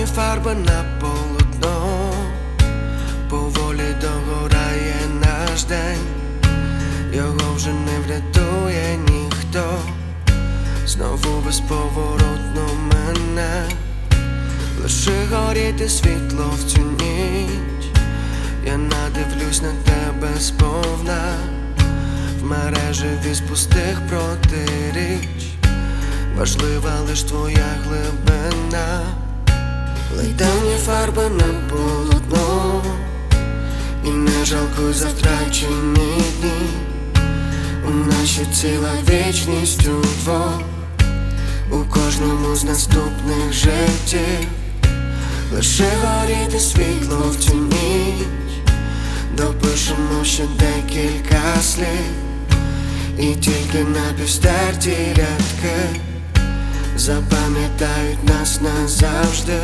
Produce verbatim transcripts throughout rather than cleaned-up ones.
фарба на полотно, поволі догорає наш день, його вже не врятує ніхто, знову безповоротно мене, лише горіти світло в цю ніч. Я надивлюсь на тебе сповна, в мережеві з пустих протиріч, важлива лиш твоя глибина. Лей давня фарба на полотно і не жалкуй за втрачені дні. У нас ще ціла вічність удвох, у кожному з наступних життів, лише горіти світло в цю ніч. Допишемо ще декілька слів, і тільки напівстерті рядки запам'ятають нас назавжди.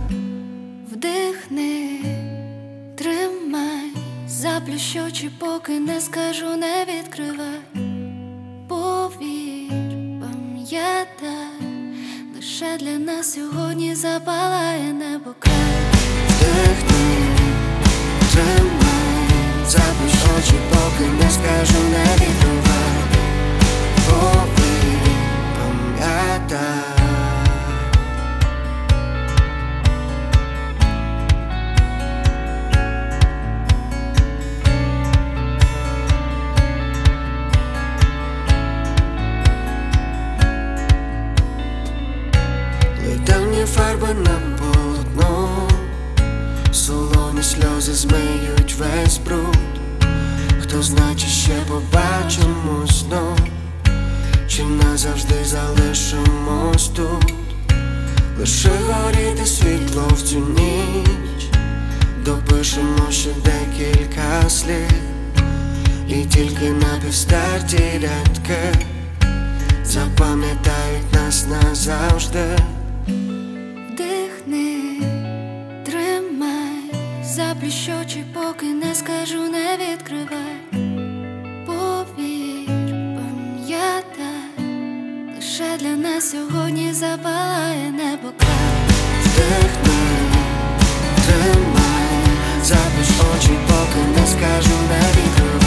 Вдихни, тримай, заплющ очі, поки не скажу, не відкривай. Повір, пам'ятай, лише для нас сьогодні запалає небо край. Вдихни, тримай, заплющ очі, поки не скажу, не відкривай. Повір, пам'ятай. Давня фарба на полотно, солоні сльози змиють весь бруд. Хто значить ще побачимось знов, чи назавжди залишимось тут. Лише горіти світло в цю ніч, допишемо ще декілька слів, і тільки напівстерті рядки запам'ятають нас назавжди. Вдихни, тримай, заплющ очі, поки не скажу, не відкривай. Повір, пам'ятай, лише для нас сьогодні запалає небо край. Вдихни, тримай, заплющ очі, поки не скажу, не відкривай.